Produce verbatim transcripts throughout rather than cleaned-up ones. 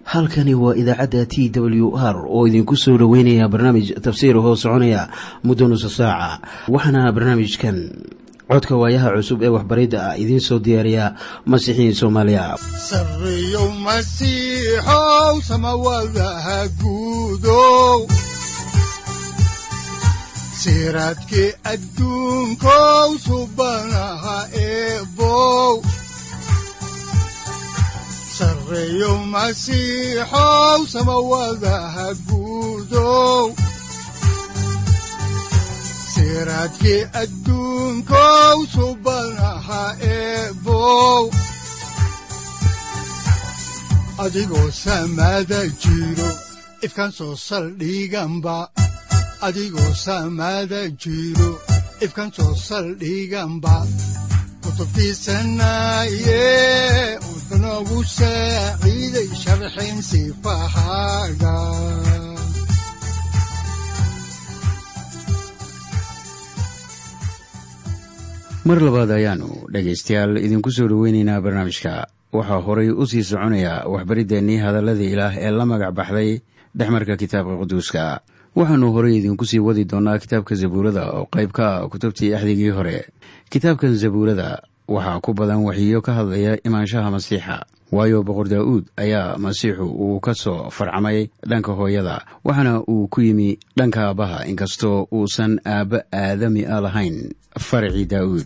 halkani waa idaacadda T W R oo idinku soo dhaweynaya barnaamij tafsiir hoo soconaya muddo nusu saaca waxaana barnaamijkan codka waayaha cusub ee waxbaridda ah idiin soo diyaariya Masiixiin Soomaaliya sarreeyo masiixow samawadaha guudow siraadkii adduunkow subanaha eebow sarreeyo masiixow samawadaha guudow siraadkii adduunkow subanaha eebow adigoo samada jiro ifkaan soo saldhiganba adigoo samada jiro ifkaan soo saldhiganba kutubtiisanaye udnogu saaciiday sharxin sifahaaga mar labaad ayaanu dhegaystayaal idinku soo dhaweynaynaa barnaamijka waxaa horay u sii soconaya waxbariddeenii hadalladii ilaah ee la magac baxday dhexmarka kitaabka quduuska waxaannu horay idinku sii wadi doonnaa kitaabka zabuurada oo qayb ka ah kutubtii axdigii hore kitaabkan zabuurada waxaa ku badan waxiyo ka hadlaya imaanshaha masiixa waayo boqor daa'uud ayaa masiixu uu ka soo farcamay dhanka hooyada waxaana uu ku yimi dhanka aabbaha inkastoo uusan aabba aadami a lahayn farcii daa'uud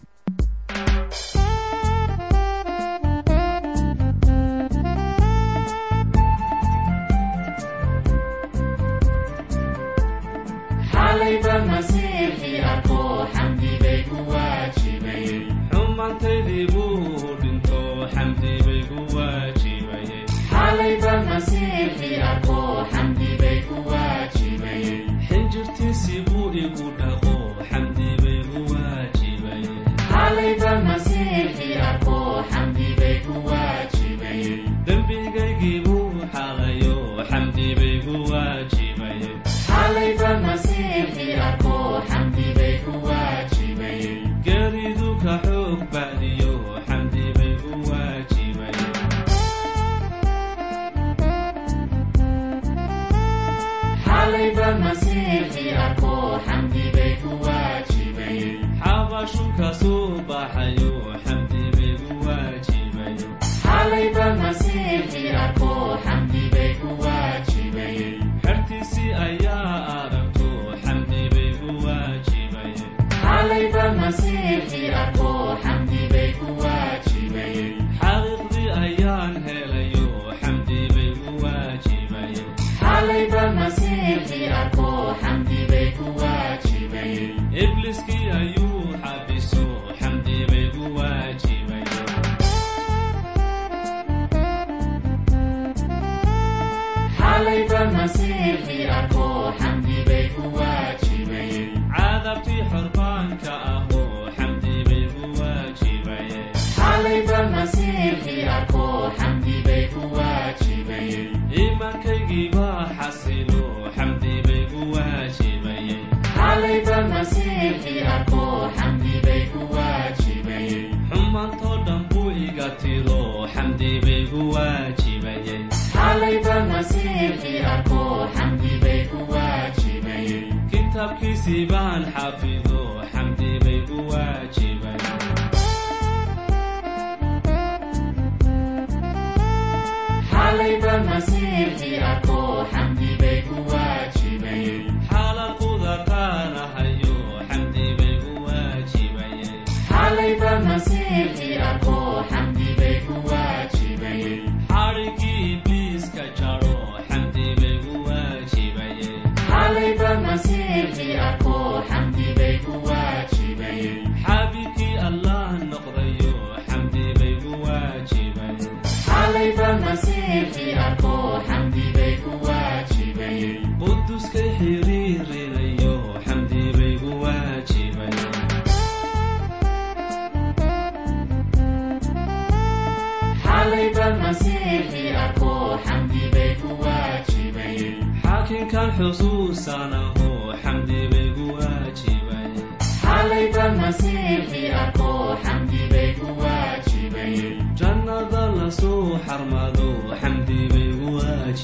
jannada la soo xarmado xamdi bay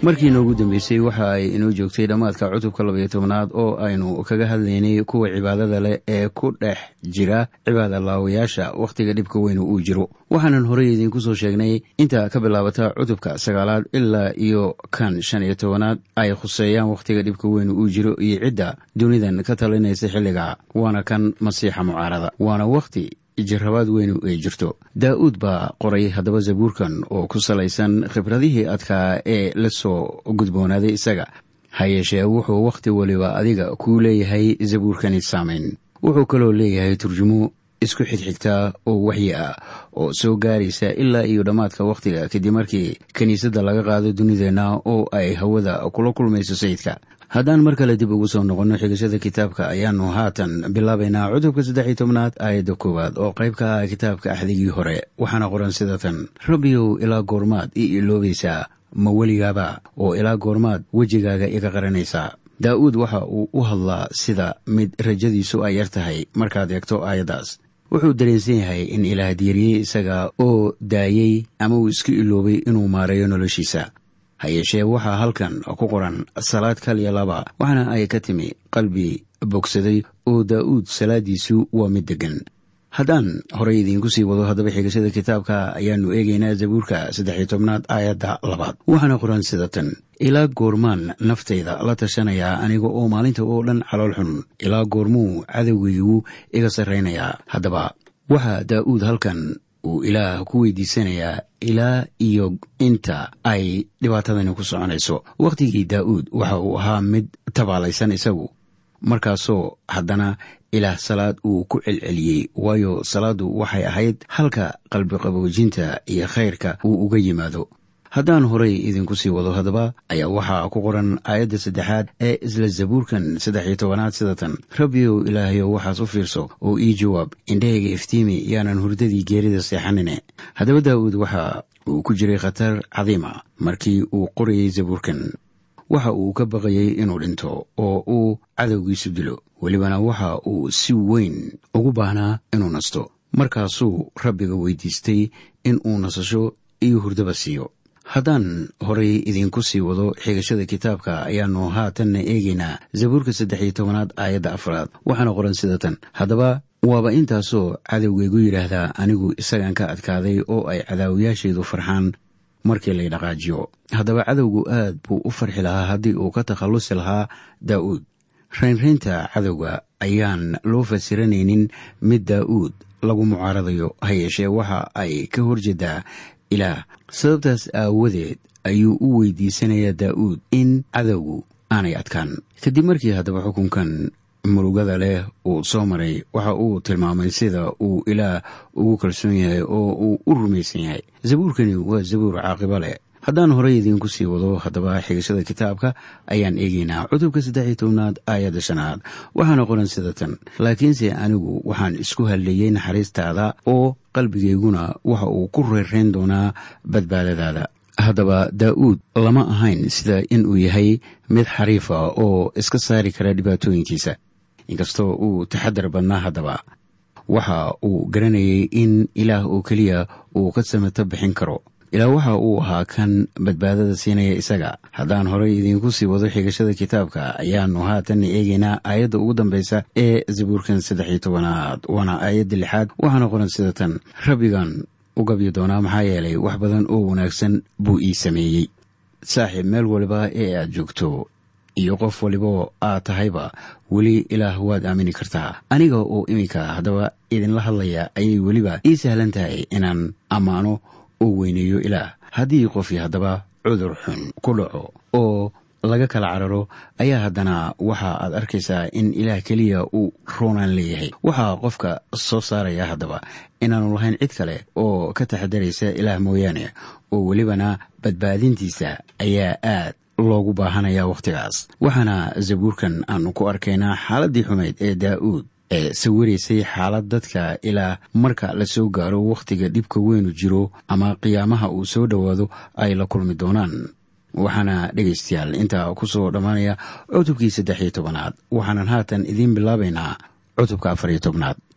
markii noogu dambeysay waxa ay inoo joogtay dhammaadka cutubka labaiyo tobnaad oo aynu kaga hadlaynay kuwa cibaadada leh ee ku dhex jira cibaada laawayaasha wakhtiga dhibka weynu uu jiro. waxaanan horey idiinku soo sheegnay inta ka bilaabata cutubka sagaalaad ilaa iyo kan shan iyo tobanaad ay khuseeyaan wakhtiga dhibka weynu uu jiro iyo cidda dunidan ka talinaysa xilliga, waana kan masiixa mucaarada, waana wakhti jirabaad weynu ay jirto. daa'uud baa qoray haddaba zabuurkan oo ku salaysan khibradihii adkaa ee la soo gudboonaaday isaga. ha yeeshee wuxuu wakhti waliba adiga kuu leeyahay zabuurkani saamayn. wuxuu kaloo leeyahay turjumo isku xigxigtaa oo waxyi ah oo soo gaaraysa ilaa iyo dhammaadka wakhtiga kadib markii kiniisadda laga qaado dunideenna oo ay hawada kula kulmayso sayidka. haddaan mar kale dib ugu soo noqonno xigashada kitaabka ayaannu haatan bilaabaynaa cutubka saddex iyo tobnaad aayadda koowaad oo qayb ka ah kitaabka axdigii hore. waxaana qoran sida tan: rabbiyow ilaa goormaad ii iloobaysaa, ma weligaaba, oo ilaa goormaad wejigaaga iga qaranaysaa. daa'uud waxa uu u hadlaa sida mid rajadiisu ay yar tahay markaad eegto aayaddaas. wuxuu dareensan yahay in ilaah diiriyey isaga oo daayey ama uu iska iloobay inuu maareeyo noloshiisa. ha yeeshee waxaa halkan ku qoran salaad kaliya laba, waxaana ay ka timi qalbi bogsaday oo daa'uud salaaddiisu waa mid deggan. haddaan horey idiinku sii wado haddaba xigashada kitaabka ayaannu eegaynaa zabuurka saddex iyo tobnaad aayadda labaad. waxaana qoran sida tan: ilaa goormaan naftayda la tashanayaa aniga oo maalinta oo dhan calool xun, ilaa goormuu cadowgaygu iga sarraynayaa. haddaba waxaa daa'uud halkan uu ilaah ku weydiisanayaa ilaa iyo inta ay dhibaatadani ku soconayso. wakhtigii daa'uud waxa uu ahaa mid tabaalaysan isagu, markaasoo haddana ilaah salaad uu ku celceliyey, waayo salaaddu waxay ahayd halka qalbiqaboojinta iyo khayrka uu uga yimaado. haddaan horay idinku sii wado haddaba ayaa waxaa ku qoran aayadda saddexaad ee isla zabuurkan saddex iyo tobanaad sida tan: rabbiyow ilaahayow waxaas u fiirso oo ii jawaab, indhahayga iftiimi yaanan hurdadii geerida seexanine. haddaba daa'uud waxa uu ku jiray khatar cadiima markii uu qorayey zabuurkan. waxa uu ka baqayey inuu dhinto oo uu cadowgiisu dilo, welibana waxa uu si weyn ugu baahnaa inuu nasto. markaasuu rabbiga weydiistay in uu nasasho iyo hurdaba siiyo. haddaan horay idinku sii wado xigashada kitaabka ayaannu haatanna eegaynaa zabuurka saddex iyo tobanaad aayadda afraad. waxaana qoran sida tan: haddaba waaba intaasoo cadowgaygu yidhaahdaa anigu isagaan ka adkaaday oo ay cadaawiyaashaydu farxaan markii lay dhaqaajiyo. haddaba cadowgu aad buu u farxi lahaa haddii uu ka takhallusi lahaa daa'uud. raynraynta cadowga ayaan loo fasiranaynin mid daa'uud lagu mucaaradayo, ha yeeshee waxa ay ka horjeedaa ilaah. sababtaas aawadeed ayuu u weydiisanayaa daa'uud in cadowgu aanay adkaan. kadib markii haddaba xukunkan murugada leh uu soo maray, waxa uu tilmaamay sida uu ilaah ugu kalsoon yahay oo uu u rumaysan yahay. zabuurkani waa zabuur caaqibo leh. haddaan horey idiinku sii wado haddaba xigashada kitaabka ayaan eegaynaa cutubka saddex iyo tobnaad aayadda shanaad. waxaana qoran sida tan: laakiinse anigu waxaan isku halleeyey naxariistaada oo qalbigayguna waxa uu ku reerayn doonaa badbaadadaada. haddaba daa'uud lama ahayn sida inuu yahay mid xariifa oo iska saari kara dhibaatooyinkiisa. inkastoo uu taxadar badnaa, haddaba waxa uu garanayay in ilaah oo keliya uu ka samata bixin karo. ilaa waxa uu ahaa kan badbaadada siinaya isaga. haddaan horey idiinku sii wado xigashada kitaabka ayaannu haatanna eegaynaa aayadda ugu dambaysa ee zabuurkan saddex iyo tobanaad, waana aayadda lixaad. waxaana qoran sida tan: rabbigan u gabyi doonaa maxaa yeelay wax badan oo wanaagsan buu ii sameeyey. saaxiib, meel waliba ee aad joogto iyo qof waliba aad tahayba, weli ilaah waad aamini kartaa. aniga oo iminka haddaba idinla hadlaya ayay weliba ii sahlan tahay inaan ammaano oo weyneeyo ilaah. haddii qofii haddaba cudur xun ku dhaco oo laga kala cararo, ayaa haddana waxa aad arkaysaa in ilaah keliya uu roonaan leeyahay. waxaa qofka soo saaraya haddaba inaanu lahayn cid kale oo ka taxadaraysa ilaah mooyaane, oo welibana badbaadintiisa ayaa aad loogu baahanaya wakhtigaas. waxaana zabuurkan aanu ku arkaynaa xaaladdii xumayd ee daa'uud ee sawiraysay xaalad dadka ilaa marka la soo gaaro wakhtiga dhibka weynu jiro ama qiyaamaha uu soo dhowaado ay la kulmi doonaan. waxaana dhegaystayaal intaa ku soo dhammaanaya cutubkii saddex iyo tobanaad. waxaanan haatan idiin bilaabaynaa cutubka afar iyo tobnaad.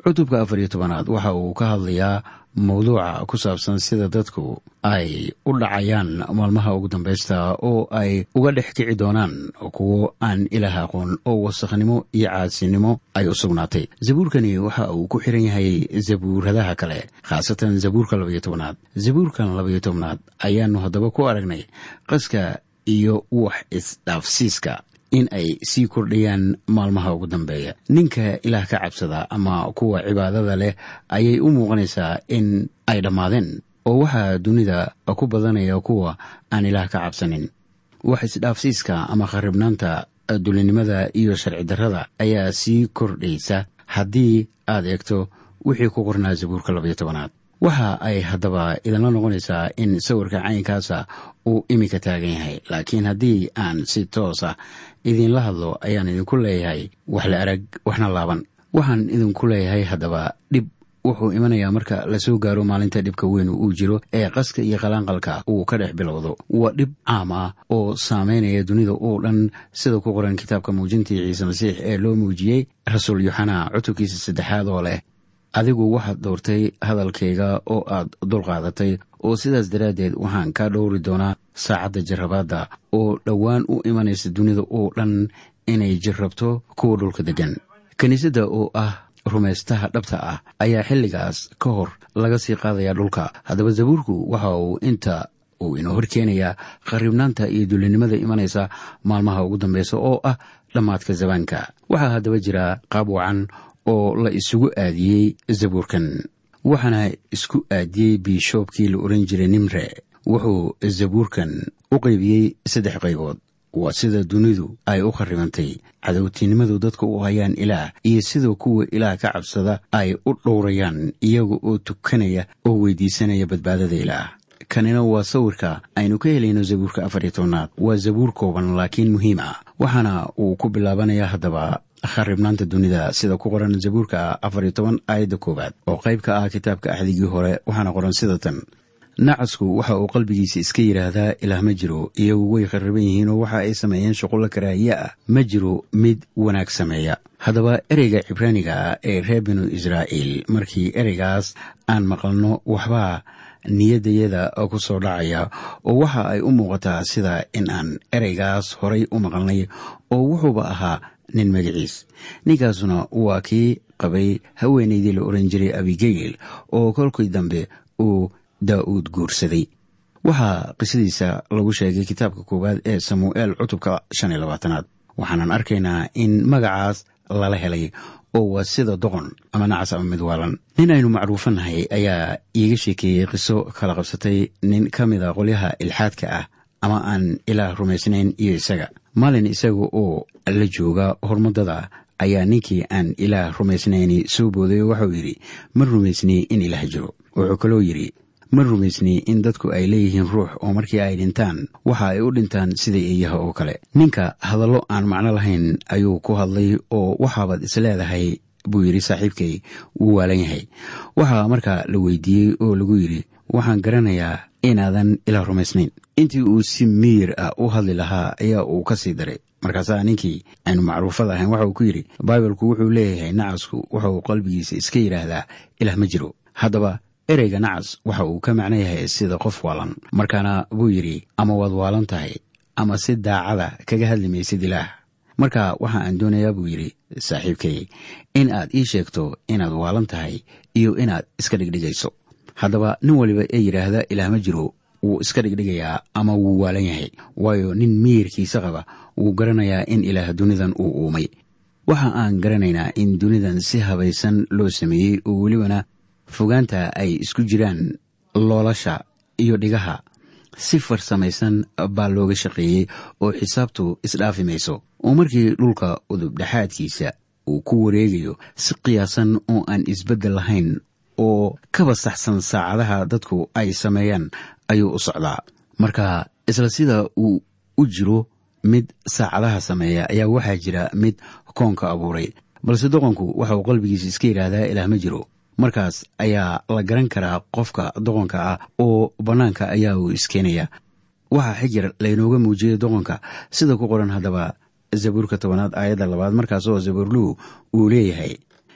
cutubka afar iyo tobanaad waxa uu ka hadlayaa mawduuca ku saabsan sida dadku ay u dhacayaan maalmaha ugu dambaysta oo ay uga dhex kici doonaan kuwo aan ilaah aqoon oo wasakhnimo iyo caadsinimo ay u sugnaatay. zabuurkani waxa uu ku xiran yahay zabuuradaha kale, khaasatan zabuurka labaiyo tobanaad. zabuurkan labaiyo tobanaad ayaanu haddaba ku aragnay qaska iyo wax isdhaafsiiska in ay sii kordhayaan maalmaha ugu dambeeya. ninka ilaah ka cabsada ama kuwa cibaadada leh ayay u muuqanaysaa in ay dhammaadeen, oo waxaa dunida ku badanaya kuwa aan ilaah ka cabsanin. wax isdhaafsiiska ama kharibnaanta dulinimada iyo sharci darrada ayaa sii kordhaysa haddii aad eegto wixii ku qornaa zabuurka labaiyo tobanaad. waxa ay haddaba idinla noqonaysaa in sawirka caynkaasa uu iminka taagan yahay, laakiin haddii aan si toosa idinla hadlo ayaan idinku leeyahay wax la arag waxna laaban. waxaan idinku leeyahay haddaba dhib wuxuu imanayaa marka la soo gaaro maalinta dhibka weyn uu jiro ee qaska iyo qalaanqalka uu ka dhex bilowdo. waa dhib caam ah oo saamaynaya dunida oo dhan, sida ku qoran kitaabka muujintii ciise masiix ee loo muujiyey rasuul yoxanaa cutubkiisa saddexaad oo leh, adigu waxaad dhowrtay hadalkayga oo aad dulqaadatay, oo sidaas daraaddeed waxaan kaa dhowri doonaa saacadda jarrabaadda oo dhowaan u imanaysa dunida oo dhan inay jarrabto kuwa dhulka deggan. kiniisadda oo ah rumaystaha dhabta ah ayaa xilligaas ka hor laga sii qaadayaa dhulka. haddaba zabuurku waxa uu inta uu inoo hor keenayaa kharibnaanta iyo dulinimada imanaysa maalmaha ugu dambaysa oo ah dhammaadka zabaanka. waxaa haddaba jira qaab wacan oo la isugu aadiyey zabuurkan, waxaana isku aadiyey biishoobkii la oran jiray nimre. wuxuu zabuurkan u qaybiyey saddex qaybood. waa sida dunidu ay u kharibantay, cadowtinimadu dadka u hayaan ilaah, iyo sida kuwa ilaah ka cabsada ay u dhowrayaan iyaga oo tukanaya oo weydiisanaya badbaadada ilaah. kanina waa sawirka aynu ka helayno zabuurka afar iyo tobanaad. waa zabuur kooban laakiin muhiim ah, waxaana uu ku bilaabanaya haddaba kharibnaanta dunida sida ku qoran zabuurka afar iyo toban aayadda koowaad oo qayb ka ah kitaabka axdigii hore. waxaana qoran sida tan: nacasku waxa uu qalbigiisa iska yidhaahdaa ilaah ma jiro, iyagu way khariban yihiinoo waxa ay sameeyeen shuqulla karaahiye ah, ma jiro mid wanaag sameeya. haddaba ereyga cibraaniga ah ee reer binu israa'iil, markii ereygaas aan maqalno waxbaa niyaddayada ku soo dhacaya, oo waxa ay u muuqataa sida in aan ereygaas horay u maqalnay, oo wuxuuba ahaa nin magaciis. ninkaasuna waa kii qabay haweenaydii la oran jiray abigeyl oo kolkii dambe uu daa'uud guursaday. waxaa qisadiisa lagu sheegay kitaabka koowaad ee samu'eel cutubka shan iyo labaatanaad. waxaanan arkaynaa in magacaas lala helay oo waa sida doqon ama nacas ama midwaalan. nin aynu macruufanahay ayaa iiga sheekeeyey qiso kala qabsatay nin ka mid a qolyaha ilxaadka ah ama aan ilaah rumaysnayn iyo isaga. maalin isaga oo la jooga hormadada ayaa ninkii aan ilaah rumaysnayni soo booday oo waxau yidhi, ma rumaysni in ilaah jiro. wuxuu kaloo yidhi, ma rumaysni in dadku ay leeyihiin ruux oo markii ay dhintaan waxa ay u dhintaan sida eeyaha oo kale. ninka hadallo aan macno lahayn ayuu ku hadlay oo waxaabaad isleedahay buu yidhi saaxiibkay wuu waalan yahay. waxaa markaa la weydiiyey oo lagu yidhi, waxaan garanayaa inaadan ilaah rumaysnayn. intii uu si miyir ah u hadli lahaa ayaa uu ka sii daray. markaasaa ninkii aynu macruufada ahayn waxa uu ku yidhi, baibalku wuxuu leeyahay nacasku waxa uu qalbigiisa iska yidhaahdaa ilaah ma jiro. haddaba ereyga nacas waxa uu ka macno yahay sida qof waalan. markaana buu yidhi, ama waad waalan tahay ama si daacada kaga hadli maysid ilaah. marka waxa aan doonayaa buu yidhi saaxiibkay in aad ii sheegto inaad waalan tahay iyo inaad iska dhigdhigayso. haddaba nin waliba ee yidhaahda ilaah ma jiro wuu iska dhigdhigayaa ama wuu waalan yahay, waayo nin miyirkiisa qaba wuu garanayaa in ilaah dunidan uu uumay. waxa aan garanaynaa in dunidan si habaysan loo sameeyey oo welibana fogaanta ay isku jiraan loolasha iyo dhigaha si farsamaysan baa looga shaqeeyey oo xisaabtu isdhaafi mayso. oo markii dhulka udubdhexaadkiisa uu ku wareegayo si qiyaasan oo aan isbeddel lahayn oo kaba saxsan saacadaha dadku ay sameeyaan ayuu u socdaa. marka isla sida uu u jiro mid saacadaha sameeya ayaa waxaa jira mid koonka abuuray. balse doqonku waxa uu qalbigiisa iska yidhaahdaa ilaah ma jiro. markaas ayaa la garan karaa qofka doqonka ah oo bannaanka ayaa uu iskeenaya. waxaa xijir laynooga muujiyey doqonka sida ku qoran haddaba zabuurka tobanaad aayadda labaad, markaas oo zabuurluhu uu leeyahay,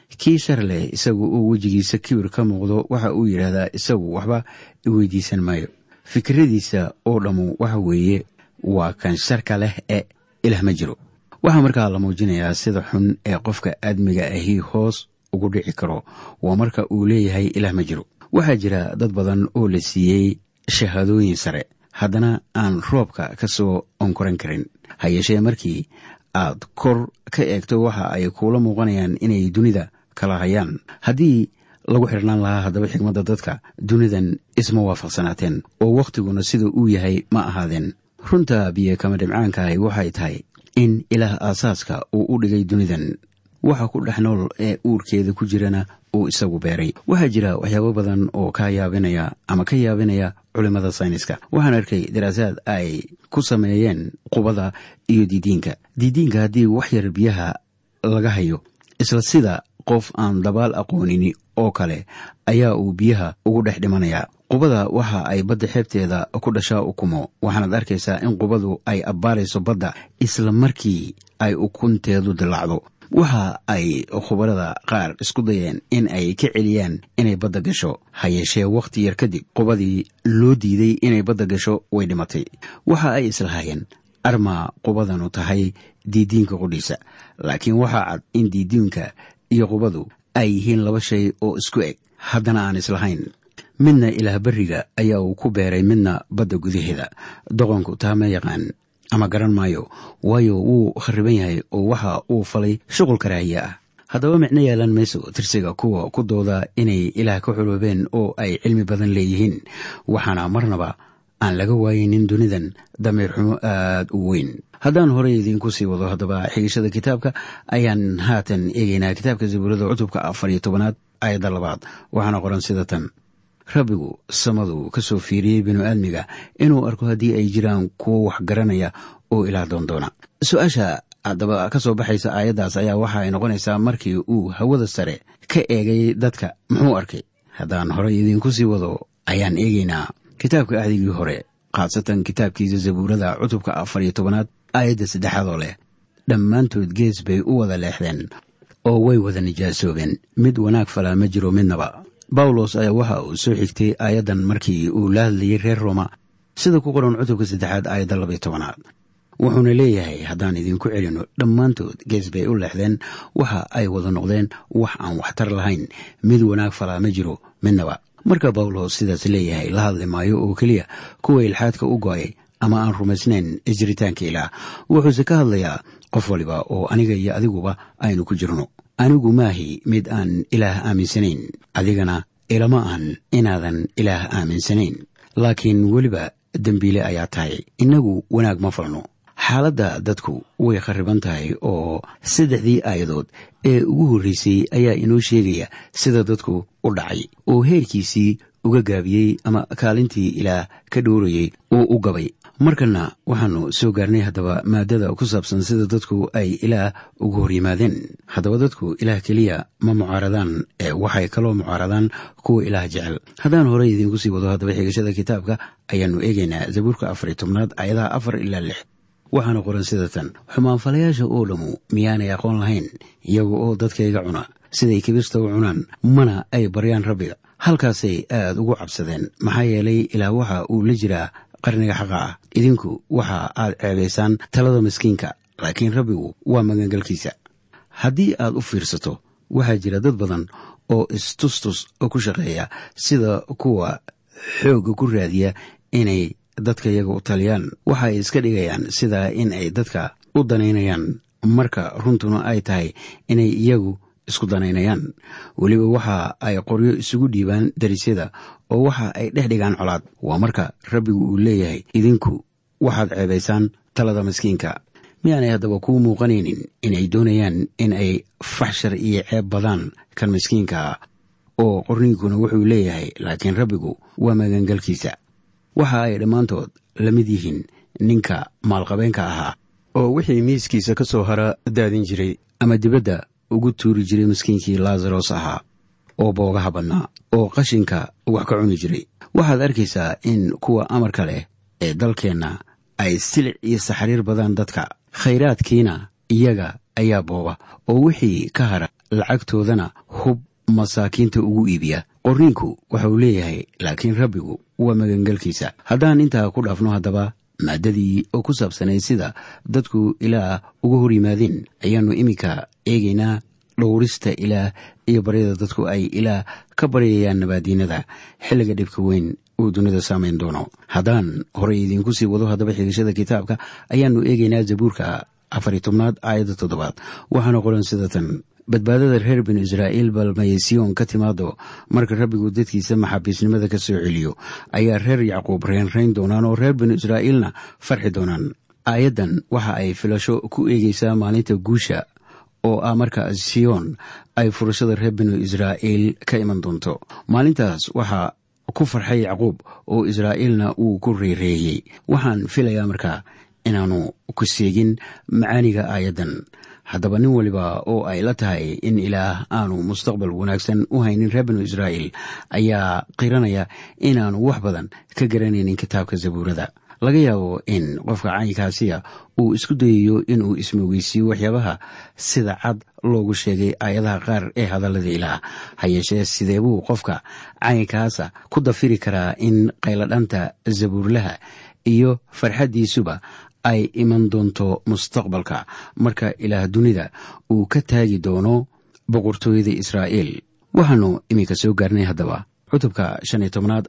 kii shar leh isagu uu wejigiisa kibir ka muuqdo waxa uu yidhaahdaa isagu waxba iweydiisan maayo. fikradiisa oo dhammu waxa weeye waa kan sharka leh ee ilaah ma jiro. waxaa markaa la muujinayaa sida xun ee qofka aadmiga ahi hoos ugu dhici karo waa marka uu leeyahay ilaah ma jiro. waxaa jira dad badan oo la siiyey shahaadooyin sare haddana aan roobka ka soo onkoran karin. ha yeeshee markii aad kor ka eegto waxa ay kuula muuqanayaan inay dunida kala hayaan. haddii lagu xirnaan lahaa haddaba xigmadda dadka dunidan isma waafaqsanaateen oo wakhtiguna sida uu yahay ma ahaadeen. runta biyo kama dhimcaankahay waxay tahay in ilaah aasaaska uu u dhigay dunidan. waxa ku dhex nool ee uurkeeda ku jirana uu isagu beeray. waxaa jira waxyaabo badan oo ka yaabinaya ama ka yaabinaya culimmada sayniska. waxaan arkay daraasaad ay ku sameeyeen qubada iyo diidiinka. diidiinka haddii wax yar biyaha laga hayo isla sida qof aan dabaal aqoonini oo kale ayaa uu biyaha ugu dhex dhimanayaa. qubada waxa ay badda xeebteeda ku dhashaa ukumo. waxaanaad arkaysaa in qubadu ay abbaalayso badda isla markii ay ukunteedu dilaacdo. waxa ay khubarada qaar isku dayeen in ay ka celiyaan inay badda gasho. ha yeeshee wakhti yar kadib qubadii loo diiday inay badda gasho way dhimatay. waxa ay islahaayeen armaa qubadanu tahay diidiinka qudhiisa. laakiin waxaa cad in diidiinka iyo qubadu ay yihiin laba shay oo isku eg haddana aan islahayn. midna ilaah barriga ayaa uu ku beeray midna badda gudaheeda. doqonku taa ma yaqaan ama garan maayo waayo wuu khariban yahay oo waxa uu falay shuqul karaahiye ah. haddaba micno yeelan mayso tirsiga kuwa ku dooda inay ilaah ka xuloobeen oo ay cilmi badan leeyihiin. waxaana marnaba aan laga waayinin dunidan dameer xumo aad u weyn. haddaan horey idiinku sii wado haddaba xigashada kitaabka ayaan haatan eegaynaa kitaabka zabuurada cutubka afar iyo tobanaad aayadda labaad. waxaana qoran sida tan: rabbigu samadu ka soo fiiriyey binu-aadmiga inuu arko haddii ay jiraan kuwo wax garanaya oo ilaah doondoona. su-aasha haddaba ka soo baxaysa aayaddaas ayaa waxa ay noqonaysaa markii uu hawada sare ka eegay dadka muxuu arkay. haddaan horey idiinku sii wado ayaan eegaynaa kitaabka ahdigii hore, khaasatan kitaabkiisa zabuurada cutubka afar iyo tobanaad aayadda saddexaad oo leh: dhammaantood gees bay u wada leexdeen oo way wada nijaasoobeen, mid wanaag falaa ma jiro midnaba. bawlos ayaa waxa uu soo xigtay aayaddan markii uu la hadlayay reer rooma sida ku qoran cutubka saddexaad aayadda labaiyo tobanaad. wuxuuna leeyahay haddaan idinku celino dhammaantood gees bay u leexdeen, waxa ay wada noqdeen wax aan waxtar lahayn, mid wanaag falaa ma jiro midnaba. marka bawlos sidaas leeyahay la hadli maayo oo keliya kuwa ilxaadka u go'ay ama aan rumaysnayn jiritaanka ilaah. wuxuuse ka hadlayaa qof waliba oo aniga iyo adiguba aynu ku jirno. anigu maahi mid aan ilaah aaminsanayn, adigana ilama ahan inaadan ilaah aaminsanayn, laakiin weliba dembiile ayaa tahay. innagu wanaag ma falno. xaaladda dadku way khariban tahay oo saddexdii aayadood ee ugu horraysay ayaa inoo sheegaya sida dadku u dhacay oo heerkiisii uga gaabiyey ama kaalintii ilaah ka dhowrayey uu u gabay. markana waxaannu soo gaarnay haddaba maaddada ku saabsan sida dadku ay ilaah uga hor yimaadeen. haddaba dadku ilaah keliya ma mucaaradaan ee waxay kaloo mucaaradaan kuwa ilaah jecel. haddaan horey idiinku sii wado haddaba xigashada kitaabka ayaannu eegaynaa zabuurka afar iyo tobnaad aayadaha afar ilaa lix. waxaana qoran sida tan: xumaanfalayaasha oo dhammu miyaanay aqoon lahayn, iyaga oo dadkayga cuna siday kibista u cunaan, mana ay baryaan rabbiga. halkaasay aad ugu cabsadeen, maxaa yeelay ilaah waxa uu la jiraa qarniga xaqa ah. idinku waxa aad ceebaysaan talada miskiinka, laakiin rabbigu waa magangalkiisa. haddii aad u fiirsato waxaa jira dad badan oo istustus ku shaqeeya sida kuwa xoogga ku raadiya inay dadka iyaga u taliyaan. waxa ay iska dhigayaan sidaa in ay dadka u danaynayaan, marka runtuna ay tahay inay iyagu isku danaynayaan. weliba waxa ay qoryo isugu dhiibaan darisyada oo waxa ay dhex dhigaan colaad. waa marka rabbigu uu leeyahay idinku waxaad ceebaysaan talada miskiinka. miyaanay haddaba kuu muuqanaynin inay doonayaan in ay faxshar iyo ceeb badaan kan miskiinka oo qorniinkuna wuxuu leeyahay laakiin rabbigu waa magangalkiisa. waxa ay dhammaantood la mid yihiin ninka maalqabeenka ahaa oo wixii miiskiisa ka soo hara daadin jiray ama dibadda ugu tuuri jiray miskiinkii laasaros ahaa oo boogaha badnaa oo qashinka wax ka cuni jiray. waxaad arkaysaa in kuwa amarka leh ee dalkeenna ay silic iyo saxariir badaan dadka, khayraadkiina iyaga ayaa booba oo wixii ka hara lacagtoodana hub masaakiinta ugu iibiya. qorniinku waxa uu leeyahay laakiin rabbigu waa magangalkiisa. haddaan intaa ku dhaafno haddaba maaddadii oo ku saabsanay sida dadku ilaah uga hor yimaadeen ayaannu iminka eegaynaa dhowrista ilaah iyo baryada dadku ay ilaah ka baryayaan nabaadiinada xilliga dhibka weyn uu dunida saamayn doono. haddaan horey idiinku sii wado haddaba xigashada kitaabka ayaannu eegaynaa zabuurka afariy tobnaad aayadda toddobaad. waxaana qoran sida tan: badbaadada reer binu israa'iil balmay siyoon ka timaado marka rabbigu dadkiisa maxaabiisnimada ka soo celiyo ayaa reer yacquub reenrayn doonaan oo reer binu israa'iilna farxi doonaan. aayaddan waxa ay filasho ku eegaysaa maalinta guusha oo ah marka siyoon ay furashada reer binu israa'iil ka iman doonto. maalintaas waxaa ku farxay yacquub oo israa'iilna uu ku reereeyey. waxaan filayaa markaa inaannu ku seegin macaaniga aayaddan. haddaba nin waliba oo ay la tahay in ilaah aanu mustaqbal wanaagsan u haynin reer binu israa'iil ayaa qiranaya inaanu wax badan ka garanaynin kitaabka zabuurada. laga yaabo in qofka caynkaasiya uu isku dayayo inuu ismogeysiiyo waxyaabaha sida cad loogu sheegay aayadaha qaar ee hadallada ilaah. ha yeeshee sidee buu qofka caynkaasa ku dafiri karaa in qayladhanta zabuurlaha iyo farxaddiisuba ay iman doonto mustaqbalka marka ilaah dunida uu ka taagi doono boqortooyada israa'iil? waxaannu iminka soo gaarnay haddaba cutubka shan iyo tobnaad.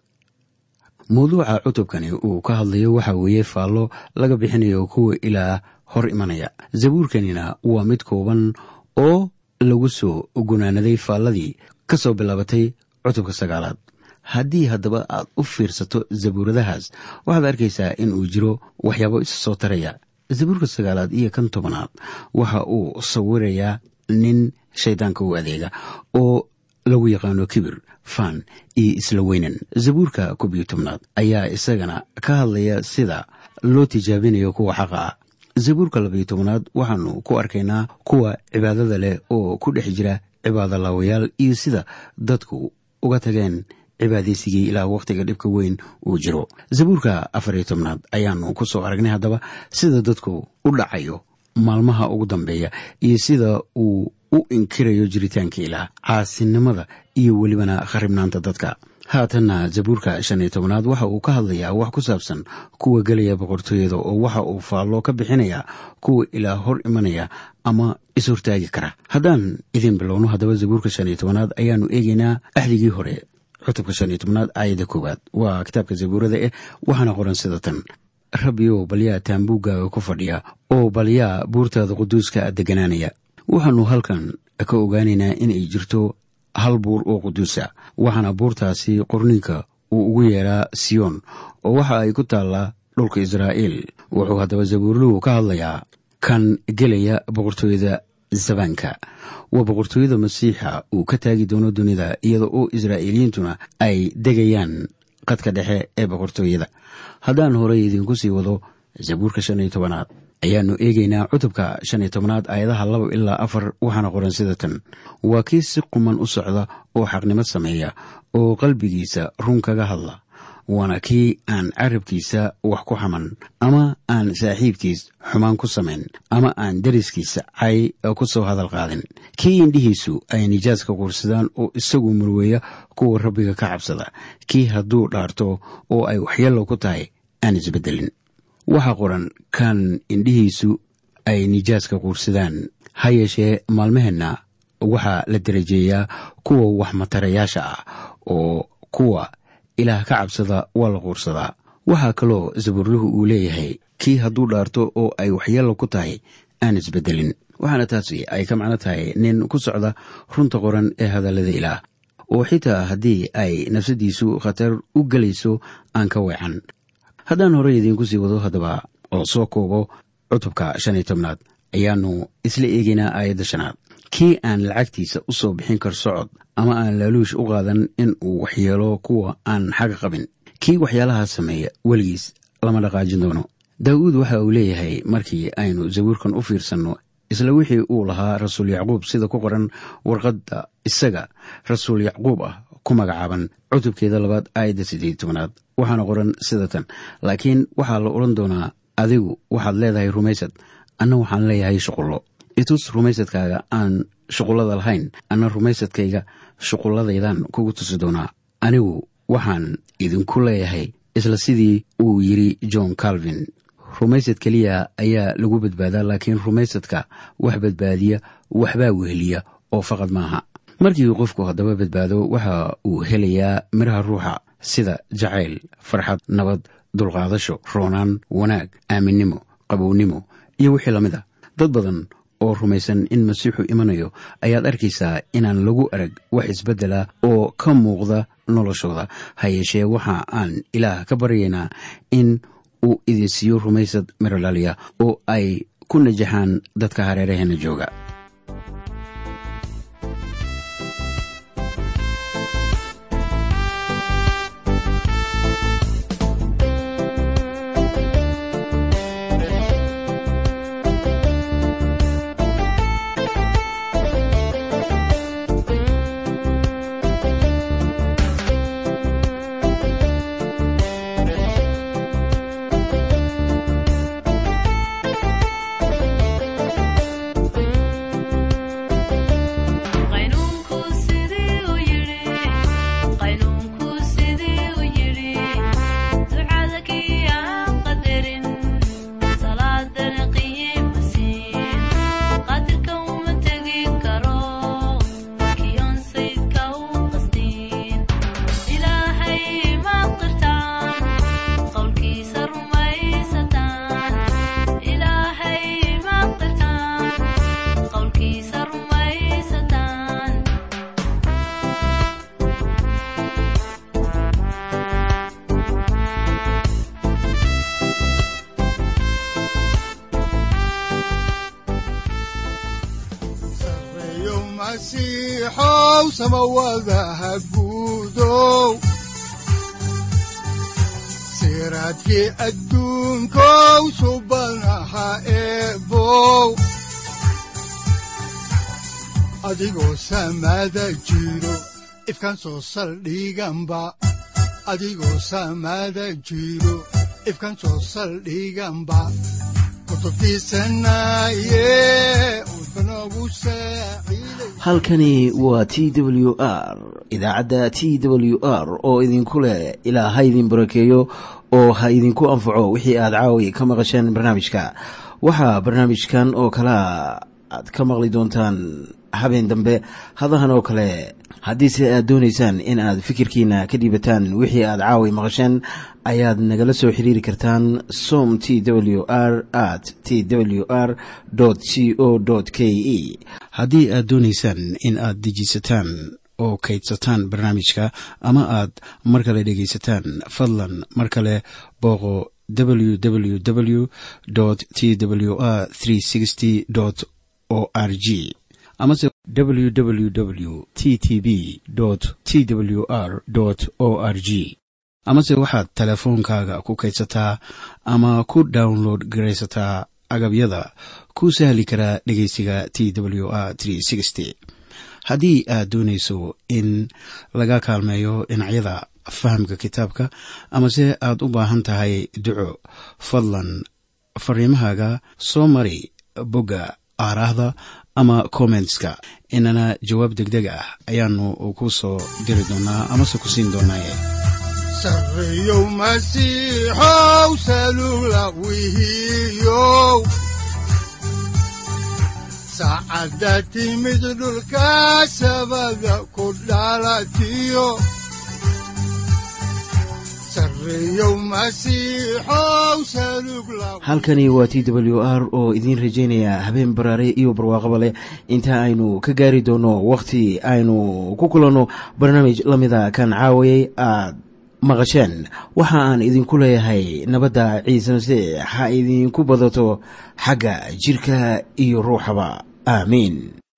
mawduuca cutubkani uu ka hadlayo waxa weeye faallo laga bixinayo kuwa ilaah hor imanaya. zabuurkanina waa mid kooban oo lagu soo gunaanaday faalladii ka soo bilaabatay cutubka sagaalaad. haddii haddaba aad u fiirsato zabuuradahaas waxaad arkaysaa in uu jiro waxyaabo isa soo taraya. zabuurka sagaalaad iyo kan tobanaad waxa uu sawirayaa nin shayddaanka u adeega oo lagu yaqaano kibir, faan iyo isla weynan. zabuurka koob iyo tobnaad ayaa isagana ka hadlaya sida loo tijaabinayo kuwa xaqa ah. zabuurka labayo tobnaad waxaannu ku arkaynaa kuwa cibaadada leh oo ku dhex jira cibaadolaawayaal iyo sida dadku uga tageen cibaadaysigii ilaa wakhtiga dhibka weyn uu jiro. zabuurka afariyo tobnaad ayaannu ku soo aragnay haddaba sida dadku u dhacayo maalmaha ugu dambeeya iyo sida uu u inkirayo jiritaanka ilaah, caasinimada iyo welibana kharibnaanta dadka. haatanna zabuurka shan iyo tobnaad waxa uu ka hadlayaa wax ku saabsan kuwa gelaya boqortooyada oo waxa uu faallo ka bixinayaa kuwa ilaah hor imanaya ama is-hortaagi kara. haddaan idin bilowno haddaba zabuurka shan iyo tobnaad ayaannu eegaynaa axdigii hore cutubka shan iyo tobnaad aayadda koowaad. waa kitaabka zabuurada eh waxaana qoran sida tan: rabbiyow balyaa taambuuggaaga ku fadhiya oo balyaa buurtaada quduuska deganaanaya. waxaannu halkan ka ogaanaynaa inay jirto hal buur oo quduusa, waxaana buurtaasi qorninka uu ugu yeedhaa siyoon oo waxa ay ku taallaa dhulka israa'iil. wuxuu haddaba zabuurluhu ka hadlayaa kan gelaya boqortooyada zabaanka. waa boqortooyada masiixa uu ka taagi doono dunida iyada oo israa'iiliyiintuna ay degayaan qadka dhexe ee boqortooyada. haddaan horey idinku sii wado zabuurka shan iyo tobanaad ayaannu eegaynaa cutubka shan iyo tobnaad aayadaha laba ilaa afar. waxaana qoran sida tan: waa kii si quman u socda oo xaqnimo sameeya oo qalbigiisa run kaga hadla, waana kii aan carabkiisa wax ku xaman ama aan saaxiibkiis xumaan ku samayn ama aan deriskiisa cay ku soo hadal qaadin, kii indhihiisu ay nijaaska quursadaan oo isagu murweeya kuwa rabbiga ka cabsada, kii hadduu dhaarto oo ay waxyeello ku tahay aan isbeddelin. waxaa qoran kan indhihiisu ay nijaaska quursadaan. ha yeeshee maalmaheenna waxaa la darajeeyaa kuwa wax matarayaasha ah oo kuwa ilaah ka cabsada waa la quursadaa. waxaa kaloo zabuurluhu uu leeyahay kii hadduu dhaarto oo ay waxyeello ku tahay aan isbeddelin. waxaana taasi ay ka macno tahay nin ku socda runta qoran ee hadallada ilaah oo xitaa haddii ay nafsadiisu khatar u gelayso aan ka weecan. haddaan horey idiinku sii wado haddaba oo soo koobo cutubka shan iyo tobnaad ayaannu isla eegaynaa aayadda shanaad. kii aan lacagtiisa u soo bixin kar socod ama aan laaluush u qaadan in uu waxyeelo kuwa aan xaga qabin, kii waxyaalahaas sameeya weligiis lama dhaqaajin doono. daa'uud waxa uu leeyahay markii aynu zabuurkan u fiirsanno isla wixii uu lahaa rasuul yacquub sida ku qoran warqadda isaga rasuul yacquub ah ku magacaaban cutubkeeda labaad aayadda siddeed tobnaad. waxaana qoran sida tan: laakiin waxaa la odhan doonaa adigu waxaad leedahay rumaysad, anna waxaan leeyahay shuqullo. itus rumaysadkaaga aan shuqullada lahayn, anna rumaysadkayga shuqulladaydan kugu tusi doonaa. anigu waxaan idinku leeyahay isla sidii uu yidhi john calvin, rumaysad keliya ayaa lagu badbaadaa, laakiin rumaysadka wax badbaadiya waxbaa weheliya oo faqad maaha. markii qofku haddaba badbaado, waxa uu helayaa midhaha ruuxa sida jacayl, farxad, nabad, dulqaadasho, roonaan, wanaag, aaminnimo, qabownimo iyo wixii la mid a. dad badan oo rumaysan in masiixu imanayo ayaad arkaysaa inaan lagu arag wax isbeddela oo ka muuqda noloshooda. ha yeeshee waxa aan ilaah ka baryaynaa in uu idin siiyo rumaysad mirodhaliya oo ay ku najaxaan dadka hareeraheena jooga. masiixow samawadaha guudow, siraadkii adduunkow subanaha eebow, adigoo samada jiro ifkaan soo saldhiganba, adigoo samada jiro ifkaan soo saldhiganba. halkani waa T W R, idaacadda T W R oo idinku leh ilaa ha idin barakeeyo oo ha idinku anfaco wixii aad caawi ka maqasheen barnaamijka. waxaa barnaamijkan oo kala aad ka maqli doontaan habeen dambe hadahan oo kale. haddiise aad doonaysaan in aad fikirkiina ka dhiibataan wixii aad caawi maqasheen, ayaad nagala soo xiriiri kartaan som t w r at t w r c o k e. haddii aad doonaysaan in aad dejisataan oo kaydsataan barnaamijka ama aad mar kale dhegaysataan, fadlan mar kale booqo w w w t w r o r g amase w w w t t b t w r o r g. amase waxaad teleefoonkaaga ku kaydsataa ama ku download garaysataa agabyada ku sahli karaa dhegeysiga T W R haddii aad doonayso in laga kaalmeeyo dhinacyada fahamka kitaabka, amase aad u baahan tahay duco, fadlan fariimahaaga soo mari bogga aaraahda ama commentska, inana jawaab degdeg ah ayaanu ku soo diri doonaa amase ku siin doonaaye. sareeyow masiixow salula wihiyow, saacadda timid dhulka sabada ku dhalatiyo, halkani waa T W R oo idiin rajaynaya habeen baraare iyo barwaaqaba leh, inta aynu ka gaari doono wakhti aynu ku kulanno barnaamij la mida kan caawayay aad maqasheen. waxa aan idinku leeyahay nabadda ciise masiix ha idinku badato xagga jirka iyo ruuxaba. aamiin.